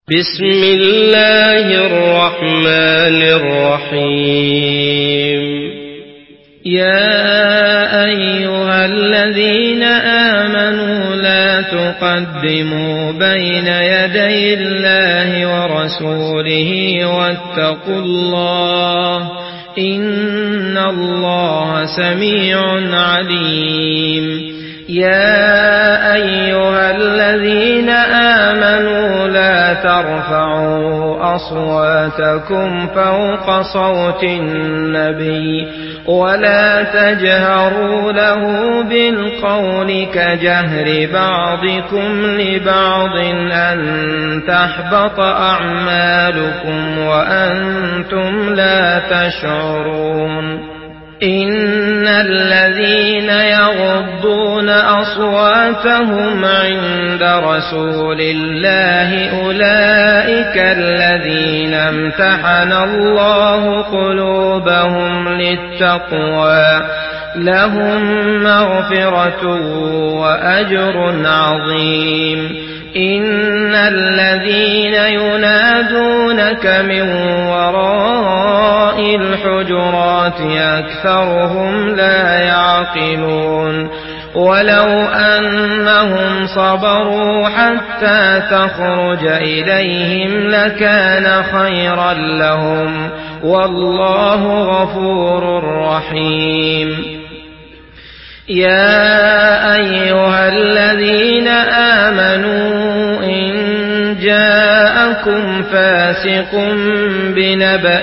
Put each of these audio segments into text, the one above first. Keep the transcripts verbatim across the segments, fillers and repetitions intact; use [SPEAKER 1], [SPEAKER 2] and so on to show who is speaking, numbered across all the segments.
[SPEAKER 1] بسم الله الرحمن الرحيم. يا أيها الذين آمنوا لا تقدموا بين يدي الله ورسوله واتقوا الله إن الله سميع عليم. يا أيها الذين آمنوا لا ترفعوا أصواتكم فوق صوت النبي ولا تجهروا له بالقول كجهر بعضكم لبعض أن تحبط أعمالكم وأنتم لا تشعرون. إن الذين يغضون أصواتهم عند رسول الله أولئك الذين امتحن الله قلوبهم للتقوى لهم مغفرة وأجر عظيم. إن الذين ينادونك من وراء الحجرات أكثرهم لا يعقلون. ولو أنهم صبروا حتى تخرج إليهم لكان خيرا لهم والله غفور رحيم. يا أيها الذين آمنوا إن جاءكم فاسق بنبأ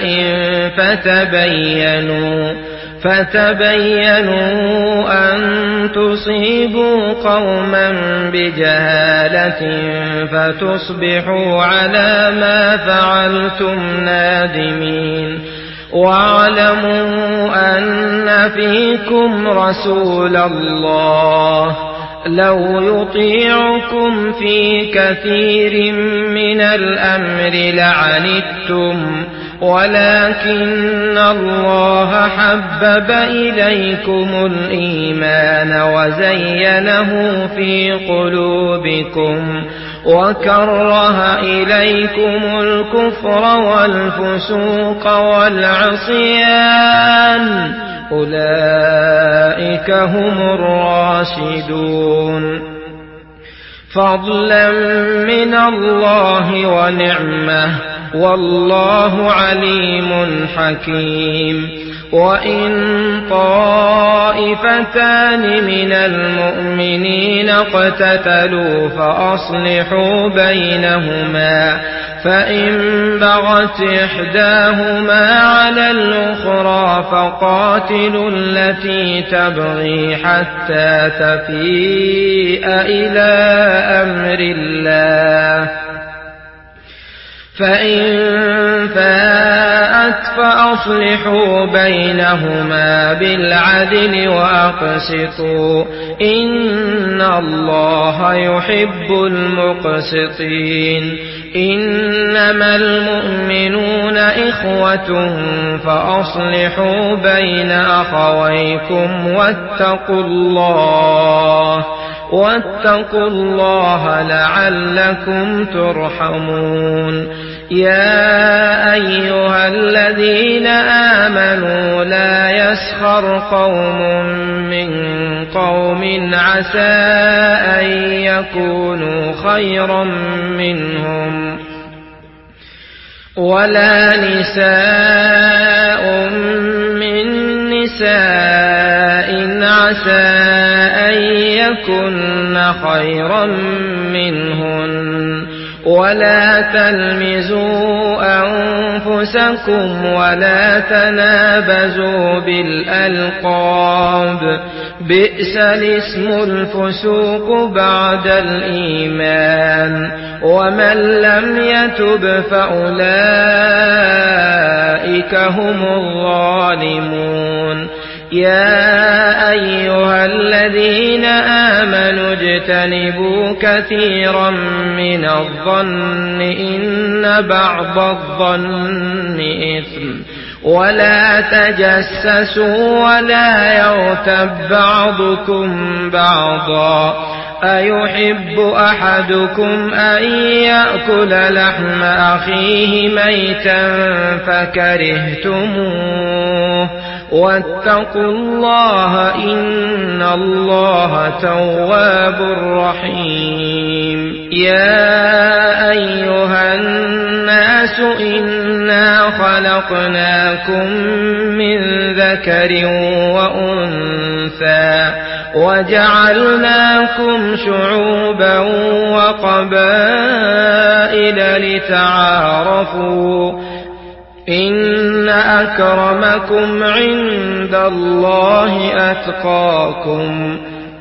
[SPEAKER 1] فتبينوا فتبينوا أن تصيبوا قوما بجهالة فتصبحوا على ما فعلتم نادمين. واعلموا أن فيكم رسول الله لو يطيعكم في كثير من الأمر لعنتم ولكن الله حبب إليكم الإيمان وزينه في قلوبكم وكره إليكم الكفر والفسوق والعصيان أولئك هم الراشدون. فضلا من الله ونعمة والله عليم حكيم. وإن طائفتان من المؤمنين اقتتلوا فأصلحوا بينهما فإن بغت إحداهما على الأخرى فقاتلوا التي تبغي حتى تفيء إلى أمر الله فإن فاءت فأصلحوا بينهما بالعدل وأقسطوا إن الله يحب المقسطين. إنما المؤمنون إخوة فأصلحوا بين أخويكم واتقوا الله واتقوا الله لعلكم ترحمون. يا أيها الذين آمنوا لا يسخر قوم من قوم عسى أن يكونوا خيرا منهم ولا نساء من نساء عسى أن يكن خيرا منهن ولا تلمزوا أنفسكم ولا تنابزوا بالألقاب بئس الاسم الفسوق بعد الإيمان ومن لم يتب فأولئك هم الظالمون. يا أيها الذين آمنوا اجتنبوا كثيرا من الظن إن بعض الظن إثم ولا تجسسوا ولا يغتب بعضكم بعضا أيحب أحدكم أن يأكل لحم أخيه ميتا فكرهتموه واتقوا الله إن الله تواب رحيم يا أيها الناس إنا خلقناكم من ذكر وأنثى وجعلناكم شعوبا وقبائل لتعارفوا إن أكرمكم عند الله أتقاكم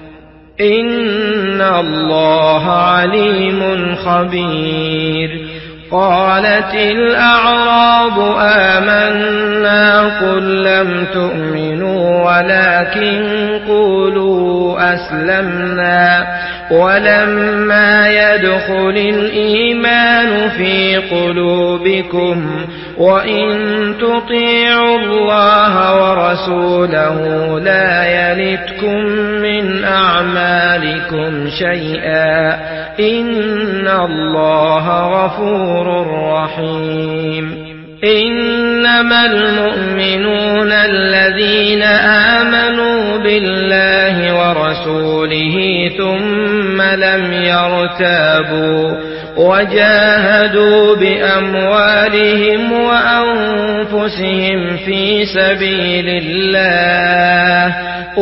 [SPEAKER 1] إن الله عليم خبير قالت الأعراب آمنا قل لم تؤمنوا ولكن قولوا أسلمنا ولما يدخل الإيمان في قلوبكم وإن تطيعوا الله ورسوله لا يلتكم من أعمالكم شيئا إن الله غفور رحيم إنما المؤمنون الذين آمنوا بالله ورسوله ثم لم يرتابوا وجاهدوا بأموالهم وأنفسهم في سبيل الله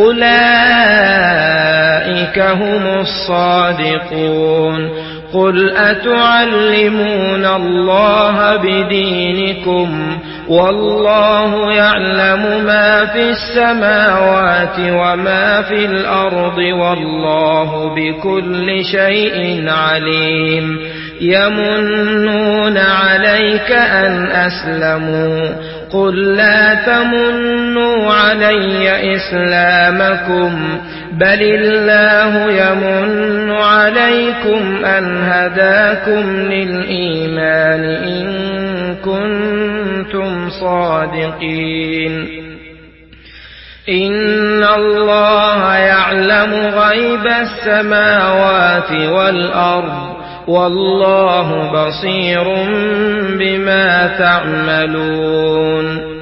[SPEAKER 1] أولئك هم الصادقون قل أتعلمون الله بدينكم والله يعلم ما في السماوات وما في الأرض والله بكل شيء عليم يمنون عليك أن أسلموا قل لا تمنوا علي إسلامكم بل الله يمن عليكم أن هداكم للإيمان إن كنتم صادقين إن الله يعلم غيب السماوات والأرض والله بصير بما تعملون